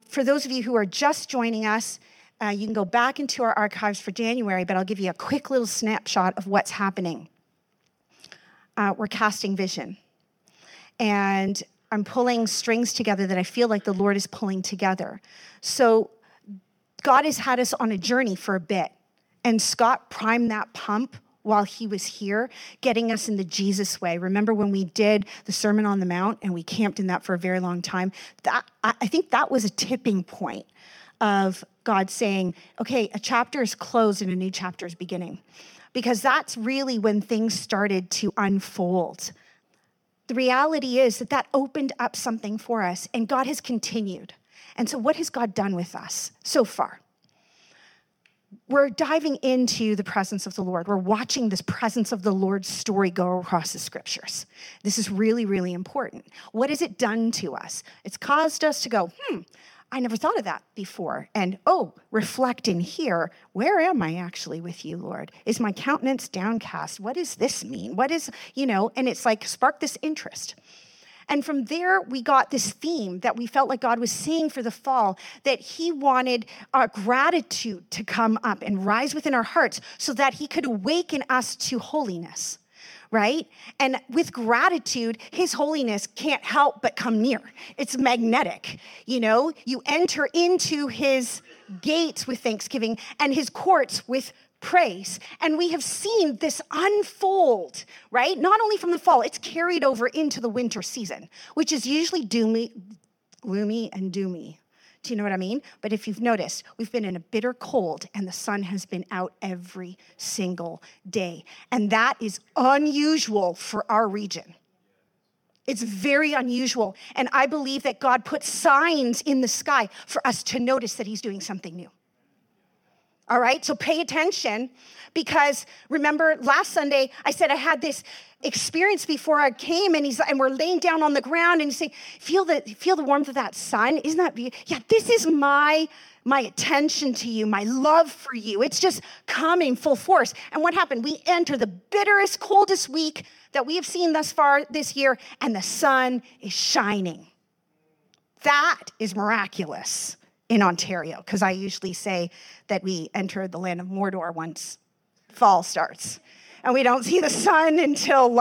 For those of you who are just joining us, you can go back into our archives for January, but I'll give you a quick little snapshot of what's happening. We're casting vision. And I'm pulling strings together that I feel like the Lord is pulling together. So God has had us on a journey for a bit. And Scott primed that pump while he was here, getting us in the Jesus way. Remember when we did the Sermon on the Mount and we camped in that for a very long time? I think that was a tipping point of God saying, okay, a chapter is closed and a new chapter is beginning. Because that's really when things started to unfold. The reality is that opened up something for us, and God has continued. And so what has God done with us so far? We're diving into the presence of the Lord. We're watching this presence of the Lord story go across the scriptures. This is really, really important. What has it done to us? It's caused us to go, I never thought of that before. And, reflect in here, where am I actually with you, Lord? Is my countenance downcast? What does this mean? What is, and it's like spark this interest. And from there, we got this theme that we felt like God was saying for the fall, that he wanted our gratitude to come up and rise within our hearts so that he could awaken us to holiness. Right? And with gratitude, his holiness can't help but come near. It's magnetic. You enter into his gates with thanksgiving and his courts with praise. And we have seen this unfold, right? Not only from the fall, it's carried over into the winter season, which is usually gloomy and doomy. Do you know what I mean? But if you've noticed, we've been in a bitter cold and the sun has been out every single day. And that is unusual for our region. It's very unusual. And I believe that God put signs in the sky for us to notice that he's doing something new. All right, so pay attention, because remember last Sunday, I said I had this experience before I came, and we're laying down on the ground, and you say, feel the warmth of that sun. Isn't that beautiful? Yeah, this is my attention to you, my love for you. It's just coming full force. And what happened? We enter the bitterest, coldest week that we have seen thus far this year, and the sun is shining. That is miraculous in Ontario, because I usually say that we enter the land of Mordor once fall starts. And we don't see the sun until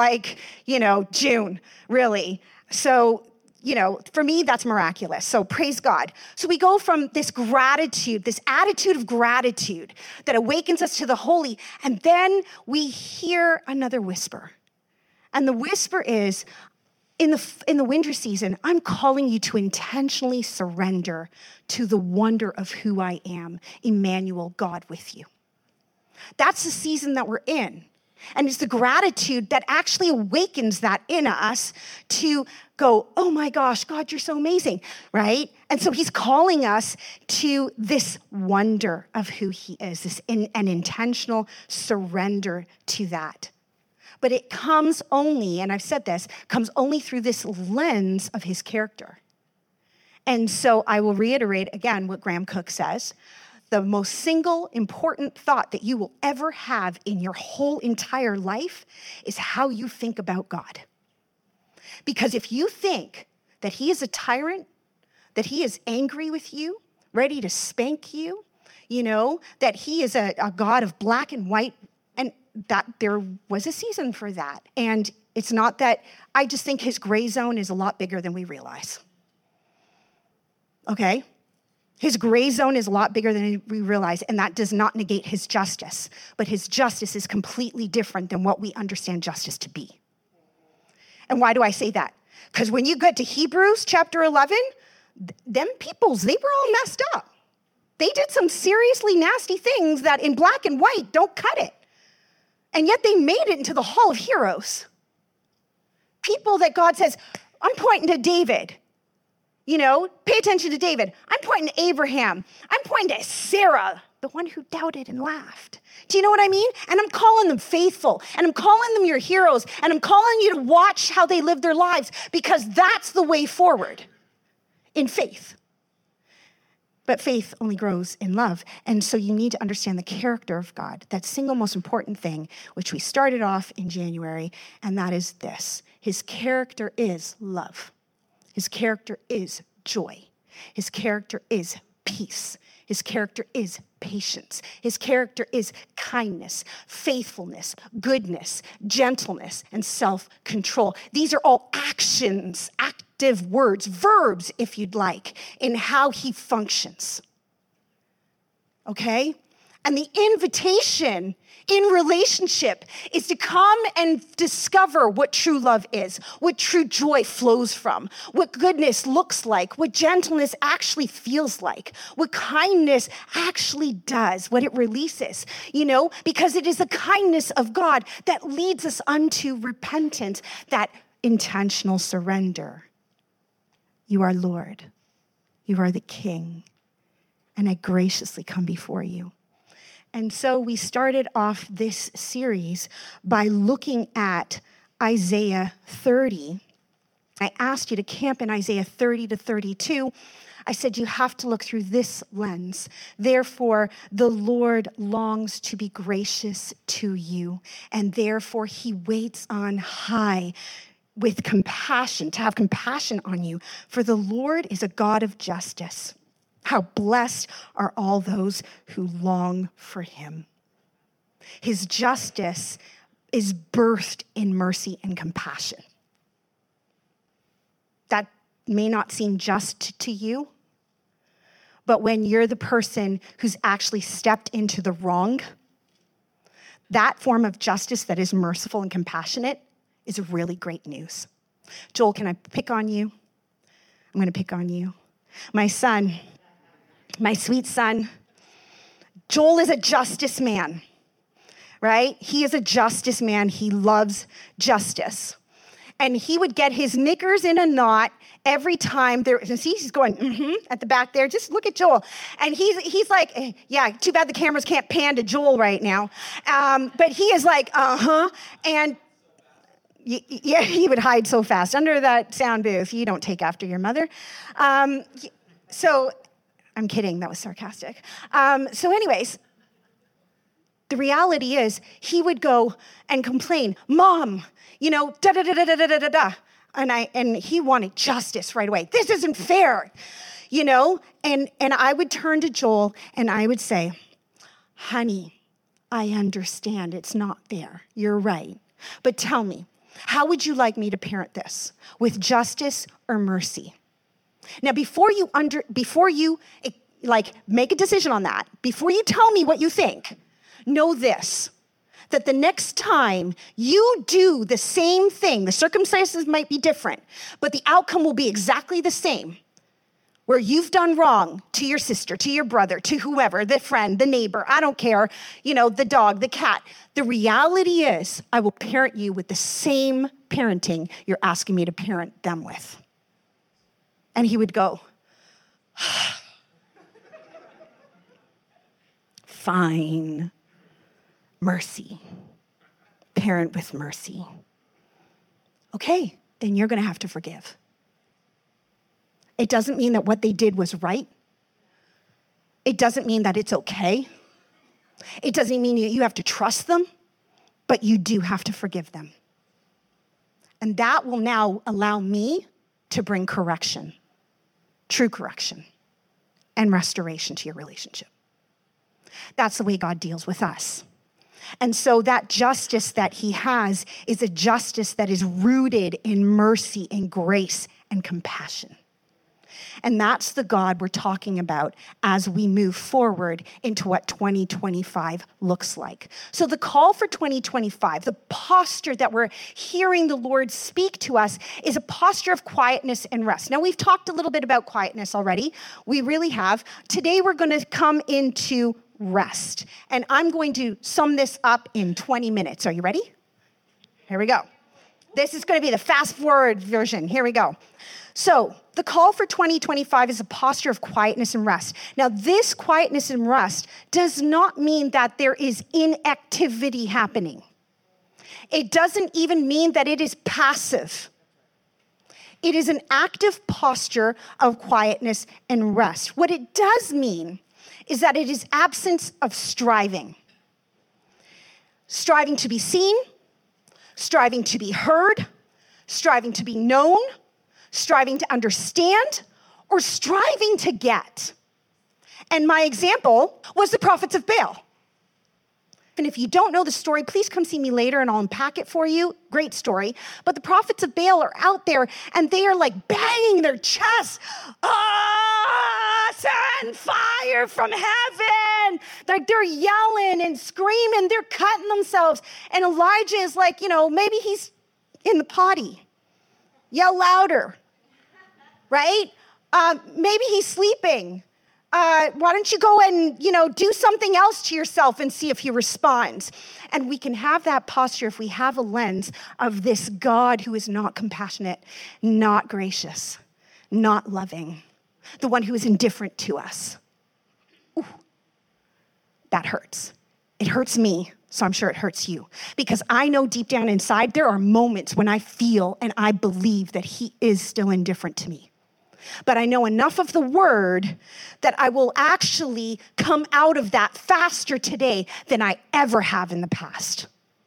June, really. So, for me, that's miraculous. So praise God. So we go from this gratitude, this attitude of gratitude that awakens us to the holy, and then we hear another whisper. And the whisper is, in the winter season, I'm calling you to intentionally surrender to the wonder of who I am, Emmanuel, God with you. That's the season that we're in. And it's the gratitude that actually awakens that in us to go, oh my gosh, God, you're so amazing, right? And so he's calling us to this wonder of who he is, an intentional surrender to that. But it comes only, and I've said this, comes only through this lens of his character. And so I will reiterate again what Graham Cook says. The most single important thought that you will ever have in your whole entire life is how you think about God. Because if you think that he is a tyrant, that he is angry with you, ready to spank you, that he is a God of black and white, and that there was a season for that. And it's not that, I just think his gray zone is a lot bigger than we realize. Okay? His gray zone is a lot bigger than we realize, and that does not negate his justice. But his justice is completely different than what we understand justice to be. And why do I say that? Because when you get to Hebrews chapter 11, them peoples, they were all messed up. They did some seriously nasty things that in black and white don't cut it. And yet they made it into the Hall of Heroes. People that God says, I'm pointing to David. Pay attention to David. I'm pointing to Abraham. I'm pointing to Sarah, the one who doubted and laughed. Do you know what I mean? And I'm calling them faithful. And I'm calling them your heroes. And I'm calling you to watch how they live their lives, because that's the way forward in faith. But faith only grows in love. And so you need to understand the character of God, that single most important thing, which we started off in January, and that is this. His character is love. His character is joy. His character is peace. His character is patience. His character is kindness, faithfulness, goodness, gentleness, and self-control. These are all actions, active words, verbs, if you'd like, in how he functions. Okay? And the invitation in relationship is to come and discover what true love is, what true joy flows from, what goodness looks like, what gentleness actually feels like, what kindness actually does, what it releases, because it is the kindness of God that leads us unto repentance, that intentional surrender. You are Lord. You are the King. And I graciously come before you. And so we started off this series by looking at Isaiah 30. I asked you to camp in Isaiah 30 to 32. I said you have to look through this lens. Therefore, the Lord longs to be gracious to you, and therefore he waits on high with compassion, to have compassion on you. For the Lord is a God of justice. How blessed are all those who long for him. His justice is birthed in mercy and compassion. That may not seem just to you, but when you're the person who's actually stepped into the wrong, that form of justice that is merciful and compassionate is really great news. Joel, can I pick on you? I'm going to pick on you. My son, my sweet son, Joel is a justice man, right? He is a justice man. He loves justice. And he would get his knickers in a knot every time there, see, he's going, at the back there. Just look at Joel. And he's like, yeah, too bad the cameras can't pan to Joel right now. But he is like, And yeah, he would hide so fast under that sound booth. You don't take after your mother. So I'm kidding, that was sarcastic. So anyways, the reality is he would go and complain, Mom, da-da-da-da-da-da-da-da. And he wanted justice right away. This isn't fair, And I would turn to Joel and I would say, honey, I understand it's not fair. You're right. But tell me, how would you like me to parent this? With justice or mercy? Now, before you make a decision on that, before you tell me what you think, know this, that the next time you do the same thing, the circumstances might be different, but the outcome will be exactly the same, where you've done wrong to your sister, to your brother, to whoever, the friend, the neighbor, I don't care, the dog, the cat. The reality is I will parent you with the same parenting you're asking me to parent them with. And he would go, fine, mercy, parent with mercy. Okay, then you're going to have to forgive. It doesn't mean that what they did was right. It doesn't mean that it's okay. It doesn't mean you have to trust them, but you do have to forgive them. And that will now allow me to bring correction, true correction, and restoration to your relationship. That's the way God deals with us. And so that justice that he has is a justice that is rooted in mercy and grace and compassion. And that's the God we're talking about as we move forward into what 2025 looks like. So the call for 2025, the posture that we're hearing the Lord speak to us is a posture of quietness and rest. Now, we've talked a little bit about quietness already. We really have. Today, we're going to come into rest. And I'm going to sum this up in 20 minutes. Are you ready? Here we go. This is going to be the fast forward version. Here we go. So the call for 2025 is a posture of quietness and rest. Now, this quietness and rest does not mean that there is inactivity happening. It doesn't even mean that it is passive. It is an active posture of quietness and rest. What it does mean is that it is absence of striving. Striving to be seen, striving to be heard, striving to be known, striving to understand, or striving to get. And my example was the prophets of Baal. And if you don't know the story, please come see me later and I'll unpack it for you. Great story. But the prophets of Baal are out there and they are like banging their chests. Send fire from heaven. Like they're yelling and screaming. They're cutting themselves. And Elijah is like, maybe he's in the potty. Yell louder, right? Maybe he's sleeping. Why don't you go and, do something else to yourself and see if he responds? And we can have that posture if we have a lens of this God who is not compassionate, not gracious, not loving, the one who is indifferent to us. Ooh, that hurts. It hurts me, so I'm sure it hurts you. Because I know deep down inside, there are moments when I feel and I believe that he is still indifferent to me. But I know enough of the word that I will actually come out of that faster today than I ever have in the past.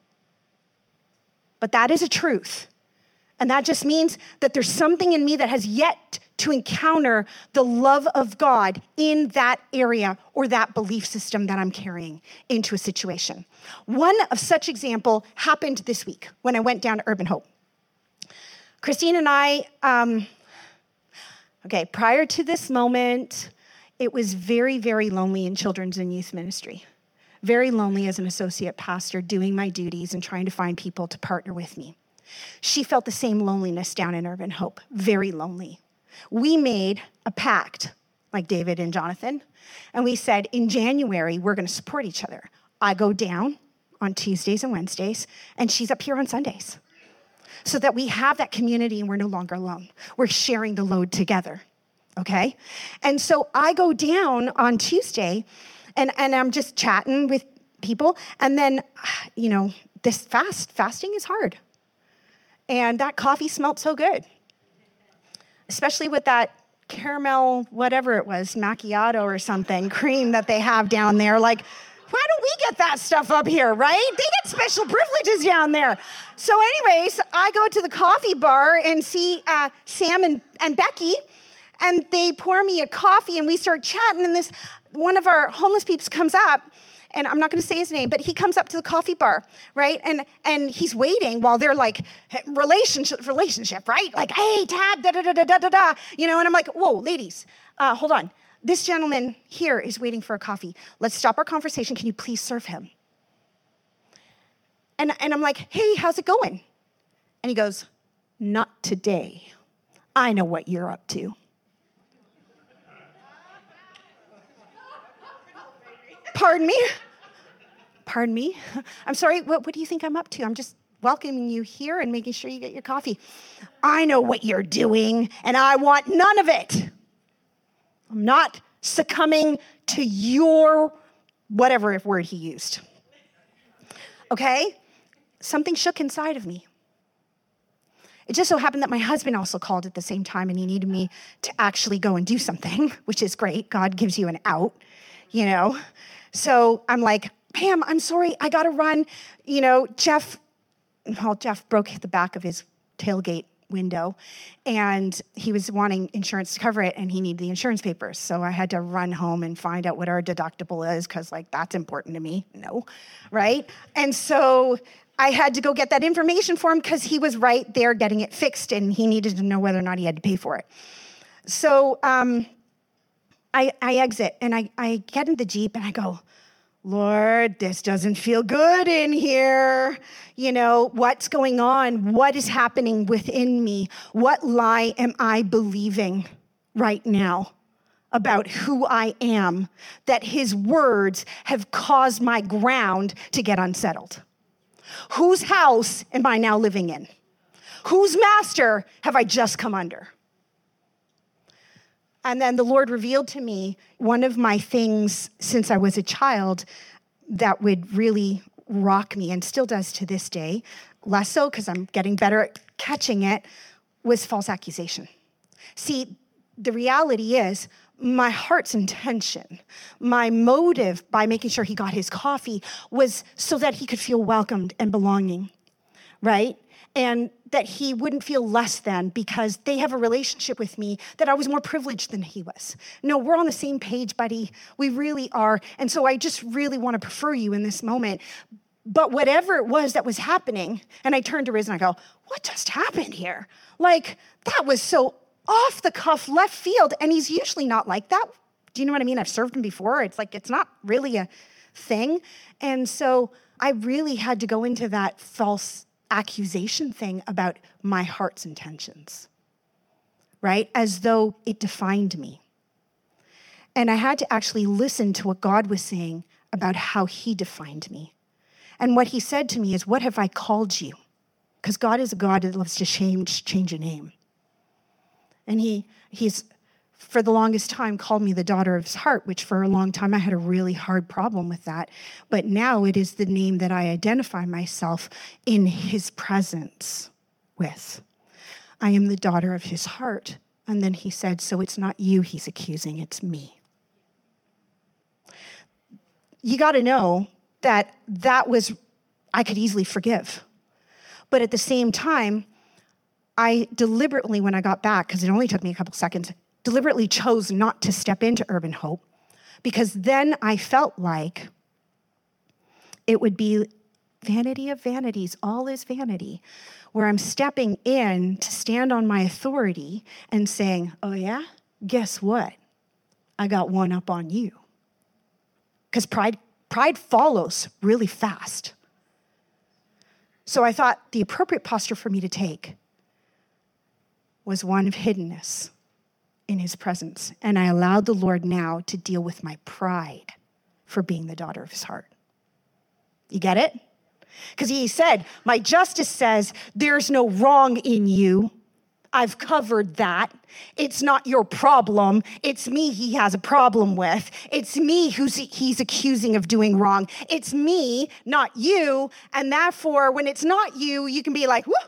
But that is a truth. And that just means that there's something in me that has yet to encounter the love of God in that area or that belief system that I'm carrying into a situation. One of such example happened this week when I went down to Urban Hope. Christine and I, prior to this moment, it was very, very lonely in children's and youth ministry. Very lonely as an associate pastor, doing my duties and trying to find people to partner with me. She felt the same loneliness down in Urban Hope, very lonely. We made a pact, like David and Jonathan, and we said, in January, we're going to support each other. I go down on Tuesdays and Wednesdays, and she's up here on Sundays. So that we have that community and we're no longer alone. We're sharing the load together, okay? And so I go down on Tuesday and I'm just chatting with people. And then, this fasting is hard. And that coffee smelled so good, especially with that caramel, whatever it was, macchiato or something, cream that they have down there. Like, why don't we get that stuff up here, right? They get special privileges down there. So anyways, I go to the coffee bar and see Sam and Becky, and they pour me a coffee, and we start chatting, and one of our homeless peeps comes up, and I'm not going to say his name, but he comes up to the coffee bar, right? And he's waiting while they're like, relationship, right? Like, hey, Tab, da-da-da-da-da-da, and I'm like, whoa, ladies, hold on. This gentleman here is waiting for a coffee. Let's stop our conversation. Can you please serve him? And I'm like, hey, how's it going? And he goes, not today. I know what you're up to. Pardon me? I'm sorry, what do you think I'm up to? I'm just welcoming you here and making sure you get your coffee. I know what you're doing, and I want none of it. I'm not succumbing to your whatever word he used. Okay? Something shook inside of me. It just so happened that my husband also called at the same time, and he needed me to actually go and do something, which is great. God gives you an out, So I'm like, Pam, I'm sorry, I gotta run. Jeff broke the back of his tailgate window, and he was wanting insurance to cover it, and he needed the insurance papers. So I had to run home and find out what our deductible is, because that's important to me. No, right? And so I had to go get that information for him because he was right there getting it fixed, and he needed to know whether or not he had to pay for it. So I exit, and I get in the Jeep, and I go, Lord, this doesn't feel good in here. What's going on? What is happening within me? What lie am I believing right now about who I am, that his words have caused my ground to get unsettled? Whose house am I now living in? Whose master have I just come under? And then the Lord revealed to me one of my things since I was a child that would really rock me, and still does to this day, less so because I'm getting better at catching it, was false accusation. See, the reality is my heart's intention, my motive by making sure he got his coffee was so that he could feel welcomed and belonging, right? And that he wouldn't feel less than because they have a relationship with me that I was more privileged than he was. No, we're on the same page, buddy. We really are. And so I just really want to prefer you in this moment. But whatever it was that was happening, and I turned to Riz and I go, what just happened here? Like, that was so off the cuff left field. And he's usually not like that. Do you know what I mean? I've served him before. It's like, it's not really a thing. And so I really had to go into that false accusation thing about my heart's intentions, right? As though it defined me. And I had to actually listen to what God was saying about how he defined me. And what he said to me is, what have I called you? Because God is a God that loves to change a name. And he's, for the longest time, called me the daughter of his heart, which for a long time I had a really hard problem with that. But now it is the name that I identify myself in his presence with. I am the daughter of his heart. And then he said, so it's not you he's accusing, it's me. You got to know that was, I could easily forgive. But at the same time, I deliberately, when I got back, because it only took me a couple seconds, deliberately chose not to step into Urban Hope, because then I felt like it would be vanity of vanities, all is vanity, where I'm stepping in to stand on my authority and saying, oh yeah, guess what? I got one up on you. Because pride follows really fast. So I thought the appropriate posture for me to take was one of hiddenness in his presence. And I allowed the Lord now to deal with my pride for being the daughter of his heart. You get it? Because he said, my justice says there's no wrong in you. I've covered that. It's not your problem. It's me he has a problem with. It's me he's accusing of doing wrong. It's me, not you. And therefore, when it's not you, you can be like, whoo.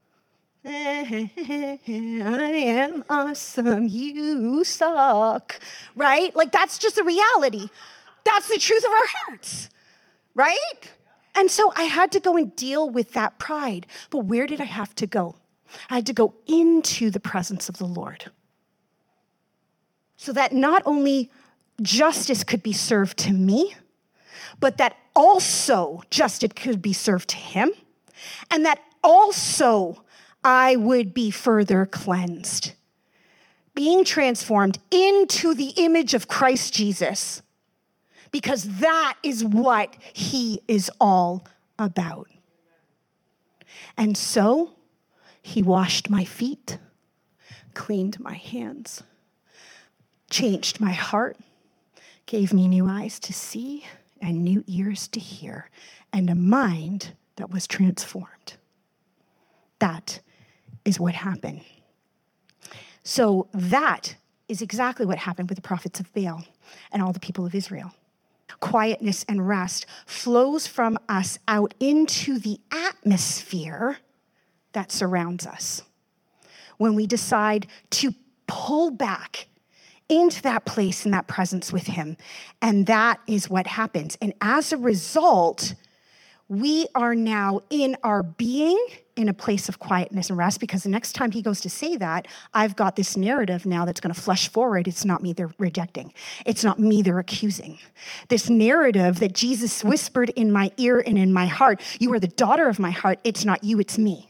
I am awesome. You suck. Right? Like, that's just the reality. That's the truth of our hearts. Right? And so I had to go and deal with that pride. But where did I have to go? I had to go into the presence of the Lord so that not only justice could be served to me, but that also justice could be served to him, and that also I would be further cleansed, being transformed into the image of Christ Jesus, because that is what he is all about. And so he washed my feet, cleaned my hands, changed my heart, gave me new eyes to see and new ears to hear, and a mind that was transformed. That is what happened. So that is exactly what happened with the prophets of Baal and all the people of Israel. Quietness and rest flows from us out into the atmosphere that surrounds us. When we decide to pull back into that place and that presence with him, and that is what happens. And as a result, we are now in our being in a place of quietness and rest, because the next time he goes to say that, I've got this narrative now that's going to flush forward. It's not me they're rejecting. It's not me they're accusing. This narrative that Jesus whispered in my ear and in my heart, you are the daughter of my heart. It's not you, it's me.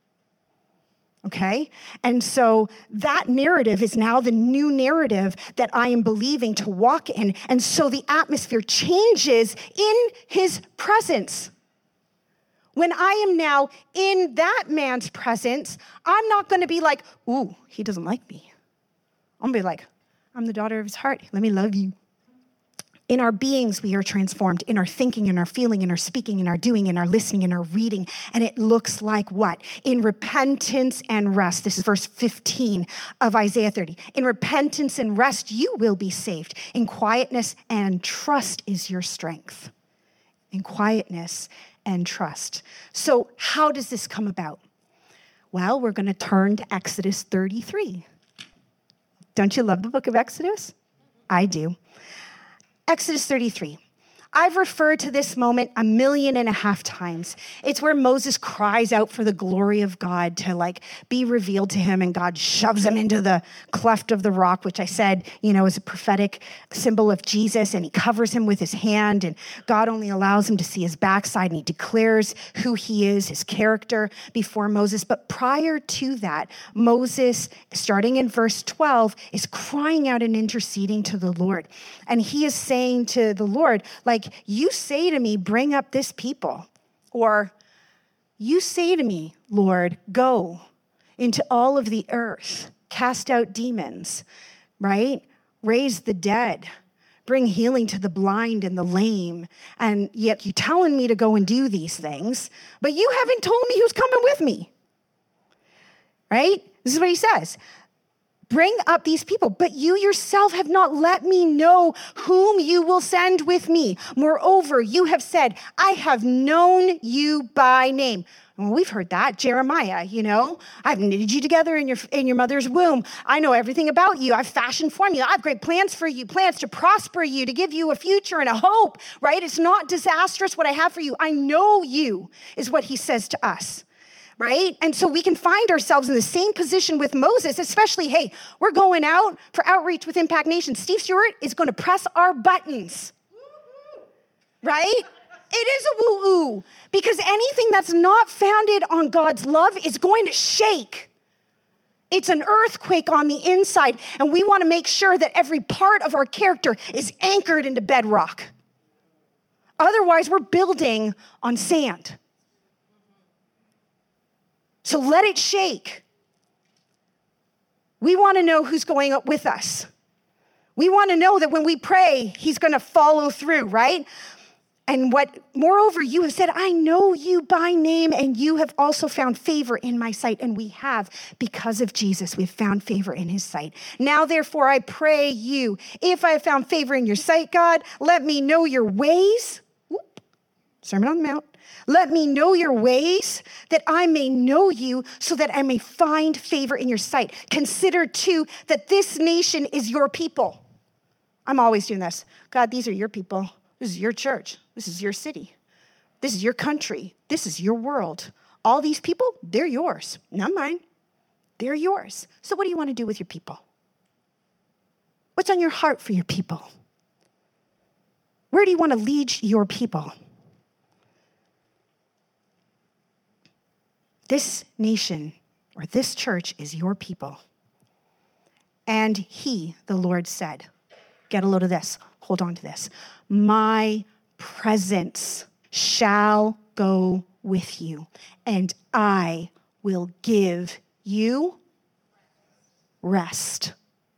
Okay? And so that narrative is now the new narrative that I am believing to walk in. And so the atmosphere changes in his presence. When I am now in that man's presence, I'm not going to be like, ooh, he doesn't like me. I'm going to be like, I'm the daughter of his heart. Let me love you. In our beings, we are transformed. In our thinking, in our feeling, in our speaking, in our doing, in our listening, in our reading. And it looks like what? In repentance and rest. This is verse 15 of Isaiah 30. In repentance and rest, you will be saved. In quietness and trust is your strength. In quietness and trust. So how does this come about? Well, we're going to turn to Exodus 33. Don't you love the book of Exodus? I do. Exodus 33. I've referred to this moment 1.5 million times. It's where Moses cries out for the glory of God to be revealed to him, and God shoves him into the cleft of the rock, which I said, is a prophetic symbol of Jesus, and he covers him with his hand, and God only allows him to see his backside, and he declares who he is, his character before Moses. But prior to that, Moses, starting in verse 12, is crying out and interceding to the Lord. And he is saying to the Lord, you say to me, bring up this people. Or you say to me, Lord, go into all of the earth, cast out demons, right? Raise the dead, bring healing to the blind and the lame. And yet you're telling me to go and do these things, but you haven't told me who's coming with me, right? This is what he says. Bring up these people, but you yourself have not let me know whom you will send with me. Moreover, you have said, I have known you by name. Well, we've heard that. Jeremiah, I've knitted you together in your mother's womb. I know everything about you. I've fashioned formed you. I have great plans for you, plans to prosper you, to give you a future and a hope, right? It's not disastrous what I have for you. I know you, is what he says to us. Right? And so we can find ourselves in the same position with Moses, especially, hey, we're going out for outreach with Impact Nation. Steve Stewart is going to press our buttons. Right? It is a woo-oo, because anything that's not founded on God's love is going to shake. It's an earthquake on the inside, and we want to make sure that every part of our character is anchored into bedrock. Otherwise, we're building on sand. So let it shake. We want to know who's going up with us. We want to know that when we pray, he's going to follow through, right? And moreover, you have said, I know you by name, and you have also found favor in my sight. And we have, because of Jesus, we've found favor in his sight. Now, therefore, I pray you, if I have found favor in your sight, God, let me know your ways. Sermon on the Mount. Let me know your ways, that I may know you, so that I may find favor in your sight. Consider, too, that this nation is your people. I'm always doing this. God, these are your people. This is your church. This is your city. This is your country. This is your world. All these people, they're yours, not mine. They're yours. So what do you want to do with your people? What's on your heart for your people? Where do you want to lead your people? This nation or this church is your people. And he, the Lord, said, get a load of this, hold on to this. My presence shall go with you, and I will give you rest.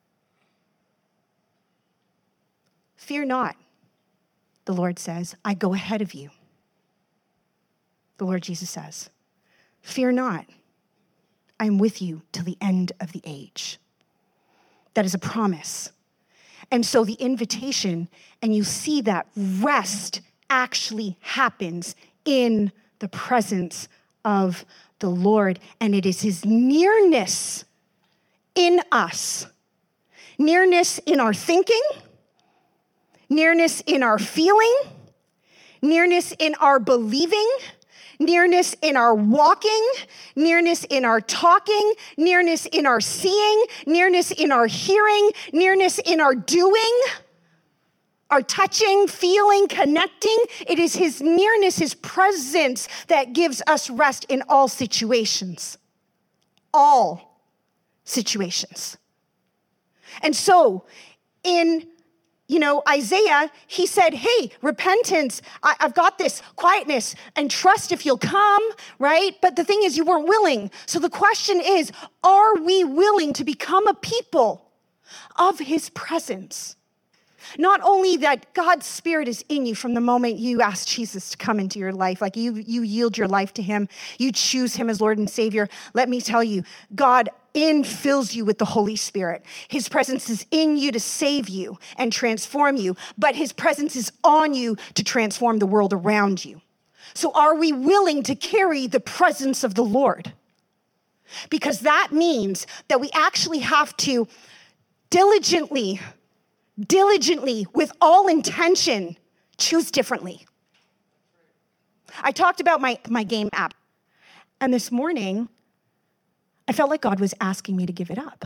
Fear not, the Lord says, I go ahead of you. The Lord Jesus says, fear not, I am with you till the end of the age. That is a promise. And so the invitation, and you see that rest actually happens in the presence of the Lord. And it is his nearness in us. Nearness in our thinking, nearness in our feeling, nearness in our believing, nearness in our walking, nearness in our talking, nearness in our seeing, nearness in our hearing, nearness in our doing, our touching, feeling, connecting. It is his nearness, his presence that gives us rest in all situations. All situations. And so in Isaiah, he said, hey, repentance, I've got this, quietness, and trust if you'll come, right? But the thing is, you weren't willing. So the question is, are we willing to become a people of his presence? Not only that God's Spirit is in you from the moment you ask Jesus to come into your life, like you yield your life to him, you choose him as Lord and Savior. Let me tell you, God infills you with the Holy Spirit. His presence is in you to save you and transform you, but his presence is on you to transform the world around you. So are we willing to carry the presence of the Lord? Because that means that we actually have to diligently, with all intention, choose differently. I talked about my game app. And this morning, I felt like God was asking me to give it up.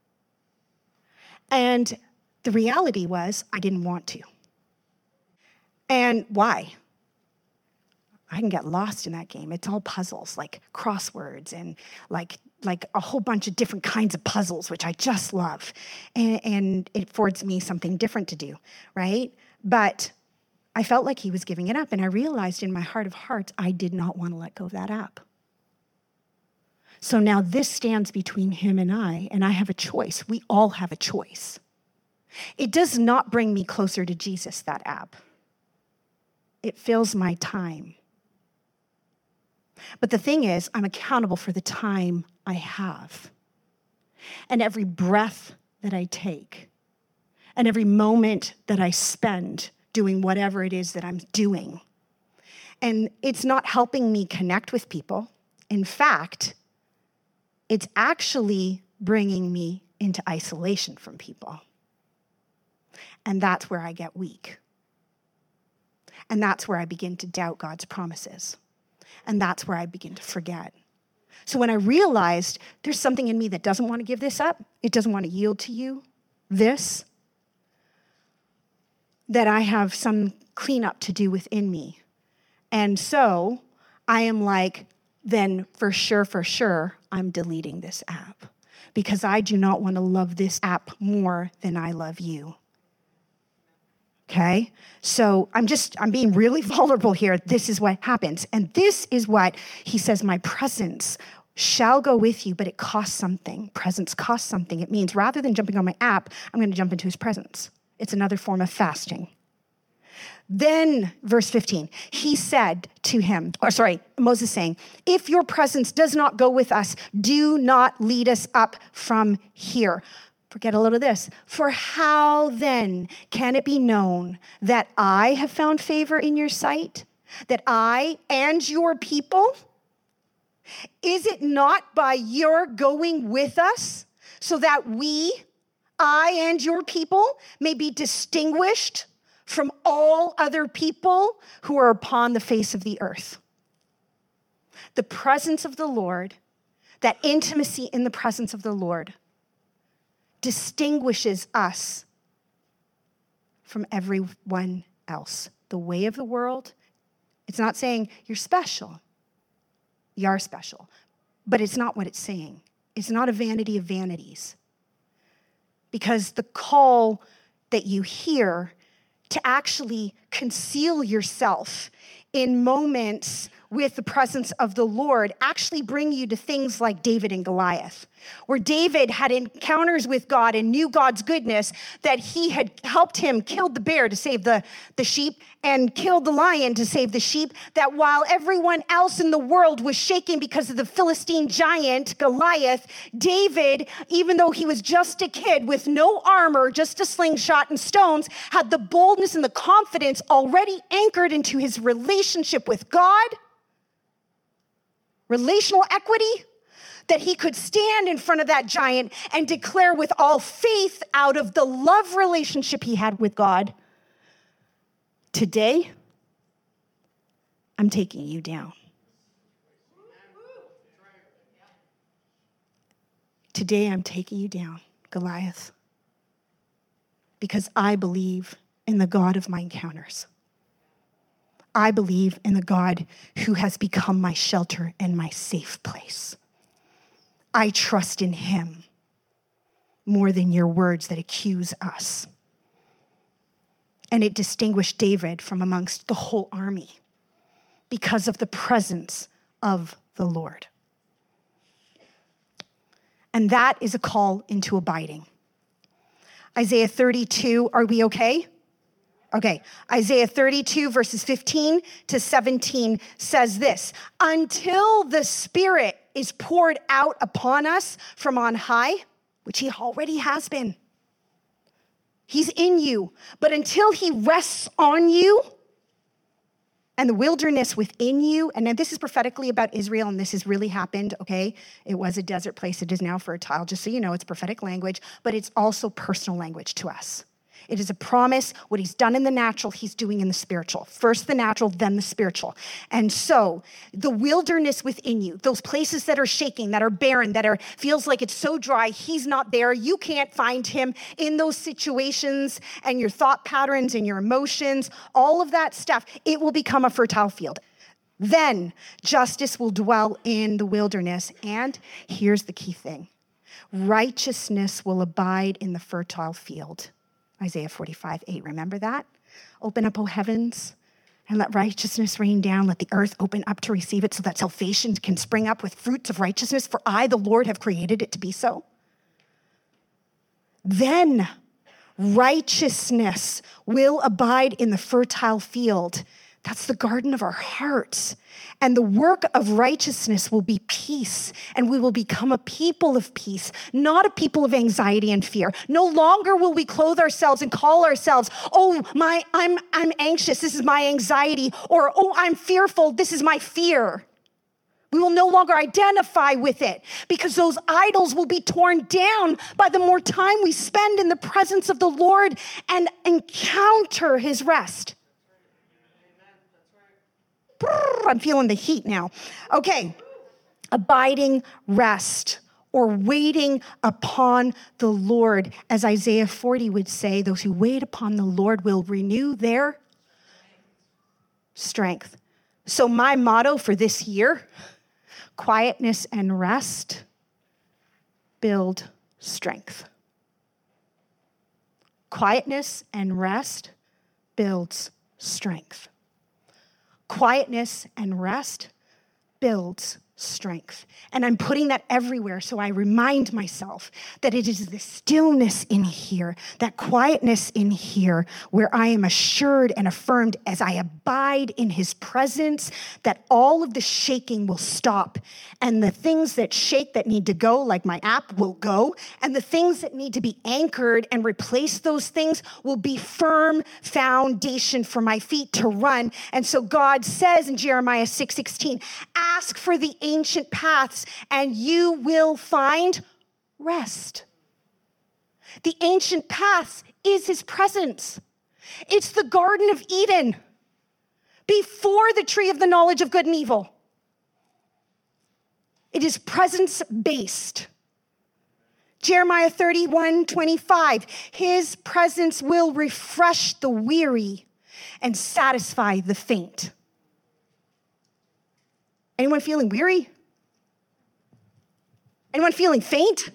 And the reality was I didn't want to. And why? I can get lost in that game. It's all puzzles, like crosswords and like a whole bunch of different kinds of puzzles, which I just love. And it affords me something different to do, right? But I felt like he was giving it up. And I realized in my heart of hearts, I did not want to let go of that app. So now this stands between him and I have a choice. We all have a choice. It does not bring me closer to Jesus, that app. It fills my time. But the thing is, I'm accountable for the time I have. And every breath that I take, and every moment that I spend doing whatever it is that I'm doing. And it's not helping me connect with people. In fact, it's actually bringing me into isolation from people. And that's where I get weak. And that's where I begin to doubt God's promises. And that's where I begin to forget. So when I realized there's something in me that doesn't want to give this up, it doesn't want to yield to you, that I have some cleanup to do within me. And so I am like, then for sure, I'm deleting this app because I do not want to love this app more than I love you. Okay? So I'm being really vulnerable here. This is what happens. And this is what he says, my presence shall go with you, but it costs something. Presence costs something. It means rather than jumping on my app, I'm going to jump into his presence. It's another form of fasting. Then, verse 15, he said to him, Moses saying, if your presence does not go with us, do not lead us up from here. Forget a little of this. For how then can it be known that I have found favor in your sight? That I and your people? Is it not by your going with us so that I and your people may be distinguished from all other people who are upon the face of the earth? The presence of the Lord, that intimacy in the presence of the Lord, distinguishes us from everyone else. The way of the world, it's not saying you're special. You are special. But it's not what it's saying. It's not a vanity of vanities. Because the call that you hear to actually conceal yourself in moments with the presence of the Lord actually bring you to things like David and Goliath, where David had encounters with God and knew God's goodness, that he had helped him kill the bear to save the sheep and killed the lion to save the sheep, that while everyone else in the world was shaking because of the Philistine giant, Goliath, David, even though he was just a kid with no armor, just a slingshot and stones, had the boldness and the confidence already anchored into his relationship with God, relational equity, that he could stand in front of that giant and declare with all faith out of the love relationship he had with God, today, I'm taking you down. Today, I'm taking you down, Goliath, because I believe in the God of my encounters. I believe in the God who has become my shelter and my safe place. I trust in him more than your words that accuse us. And it distinguished David from amongst the whole army because of the presence of the Lord. And that is a call into abiding. Isaiah 32, are we okay? Okay, Isaiah 32 verses 15 to 17 says this: until the Spirit is poured out upon us from on high, which he already has been. He's in you, but until he rests on you and the wilderness within you, and this is prophetically about Israel, and this has really happened, okay? It was a desert place, it is now fertile, just so you know, it's prophetic language, but it's also personal language to us. It is a promise. What he's done in the natural, he's doing in the spiritual. First the natural, then the spiritual. And so the wilderness within you, those places that are shaking, that are barren, feels like it's so dry, he's not there. You can't find him in those situations and your thought patterns and your emotions, all of that stuff, it will become a fertile field. Then justice will dwell in the wilderness. And here's the key thing. Righteousness will abide in the fertile field. Isaiah 45:8. Remember that? Open up, O heavens, and let righteousness rain down. Let the earth open up to receive it so that salvation can spring up with fruits of righteousness. For I, the Lord, have created it to be so. Then righteousness will abide in the fertile field. That's the garden of our hearts. And the work of righteousness will be peace. And we will become a people of peace, not a people of anxiety and fear. No longer will we clothe ourselves and call ourselves, I'm anxious, this is my anxiety. Or, I'm fearful, this is my fear. We will no longer identify with it because those idols will be torn down by the more time we spend in the presence of the Lord and encounter his rest. I'm feeling the heat now. Okay, abiding rest or waiting upon the Lord. As Isaiah 40 would say, those who wait upon the Lord will renew their strength. So my motto for this year, quietness and rest build strength. Quietness and rest builds strength. Quietness and rest builds strength. And I'm putting that everywhere so I remind myself that it is the stillness in here, that quietness in here, where I am assured and affirmed as I abide in his presence, that all of the shaking will stop. And the things that shake that need to go, like my app, will go. And the things that need to be anchored and replace those things will be firm foundation for my feet to run. And so God says in Jeremiah 6:16, ask for the ancient paths and you will find rest. The ancient paths is his presence. It's the Garden of Eden before the tree of the knowledge of good and evil. It is presence-based. Jeremiah 31:25, his presence will refresh the weary and satisfy the faint. Anyone feeling weary? Anyone feeling faint?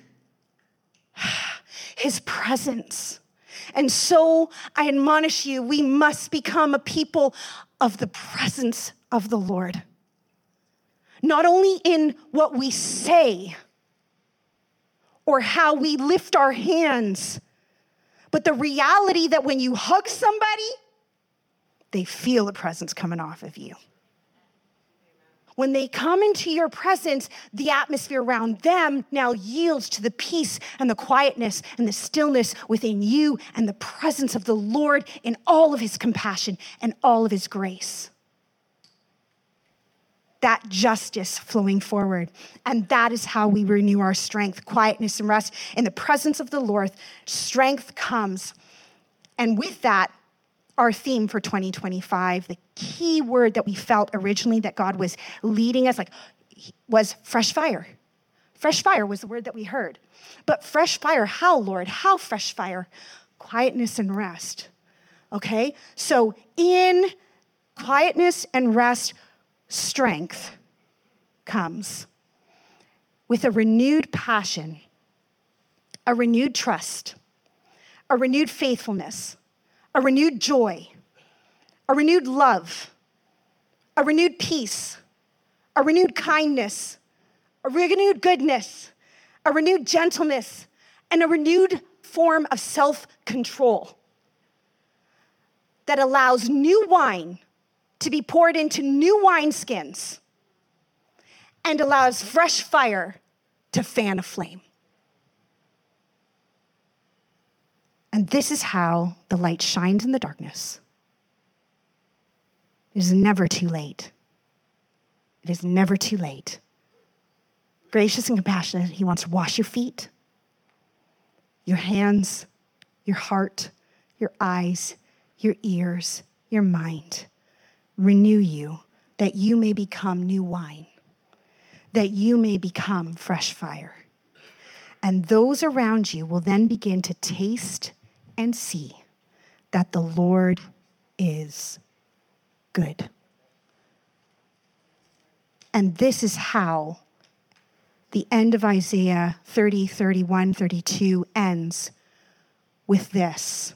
His presence. And so I admonish you, we must become a people of the presence of the Lord. Not only in what we say or how we lift our hands, but the reality that when you hug somebody, they feel the presence coming off of you. When they come into your presence, the atmosphere around them now yields to the peace and the quietness and the stillness within you and the presence of the Lord in all of his compassion and all of his grace. That justice flowing forward. And that is how we renew our strength, quietness and rest. In the presence of the Lord, strength comes. And with that, our theme for 2025, the key word that we felt originally that God was leading us, was fresh fire. Fresh fire was the word that we heard. But fresh fire, how, Lord? How fresh fire? Quietness and rest. Okay? So in quietness and rest, strength comes with a renewed passion, a renewed trust, a renewed faithfulness, a renewed joy, a renewed love, a renewed peace, a renewed kindness, a renewed goodness, a renewed gentleness, and a renewed form of self-control that allows new wine to be poured into new wineskins and allows fresh fire to fan a flame. And this is how the light shines in the darkness. It is never too late. It is never too late. Gracious and compassionate, he wants to wash your feet, your hands, your heart, your eyes, your ears, your mind. Renew you, that you may become new wine, that you may become fresh fire. And those around you will then begin to taste and see that the Lord is good. And this is how the end of Isaiah 30, 31, 32 ends with this.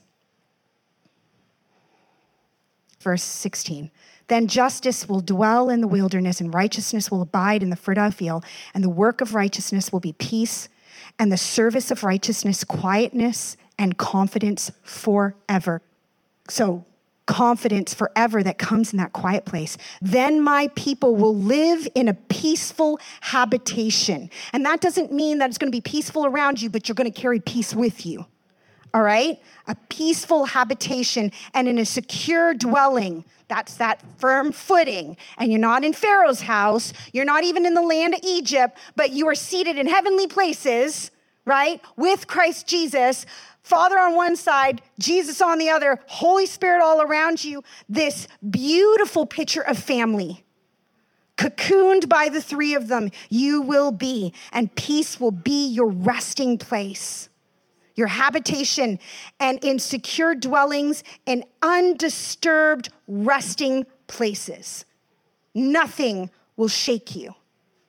Verse 16. Then justice will dwell in the wilderness, and righteousness will abide in the fertile field, and the work of righteousness will be peace, and the service of righteousness, quietness and confidence forever. So confidence forever that comes in that quiet place. Then my people will live in a peaceful habitation. And that doesn't mean that it's going to be peaceful around you, but you're going to carry peace with you. All right? A peaceful habitation and in a secure dwelling. That's that firm footing. And you're not in Pharaoh's house. You're not even in the land of Egypt, but you are seated in heavenly places, right? With Christ Jesus, Father on one side, Jesus on the other, Holy Spirit all around you. This beautiful picture of family. Cocooned by the three of them, you will be, and peace will be your resting place. Your habitation, and in secure dwellings and undisturbed resting places. Nothing will shake you.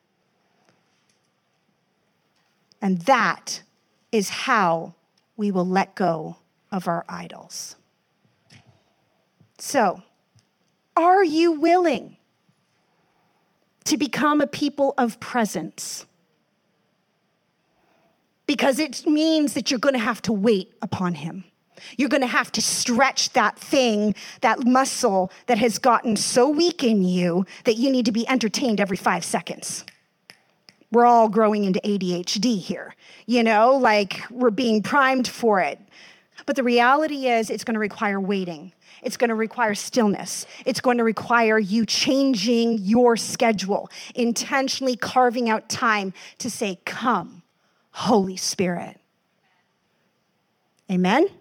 And that is how we will let go of our idols. So, are you willing to become a people of presence? Because it means that you're going to have to wait upon him. You're going to have to stretch that thing, that muscle that has gotten so weak in you that you need to be entertained every 5 seconds. We're all growing into ADHD here, like we're being primed for it. But the reality is it's going to require waiting. It's going to require stillness. It's going to require you changing your schedule, intentionally carving out time to say, come, Holy Spirit. Amen?